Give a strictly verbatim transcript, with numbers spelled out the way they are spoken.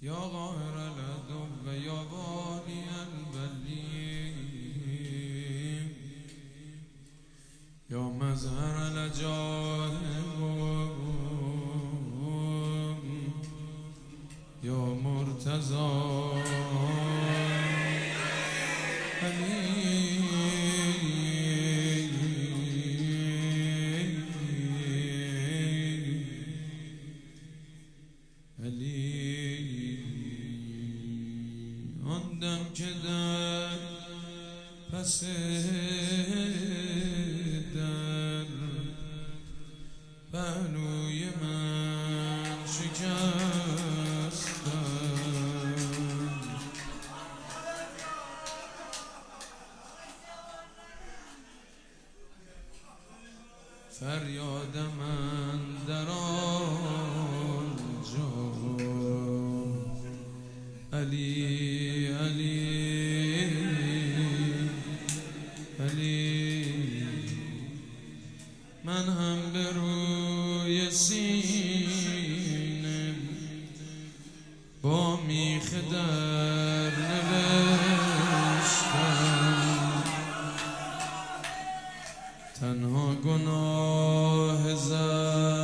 یا قاهر العدو و یا والی البلی یا مظهر العجائب یا مرتضی آن دم که در پس در پهلوی من شکستن، فریاد من در آنجا علی علی علی، من هم به روی سینه با میخ در نوشتم، تنها گناه زد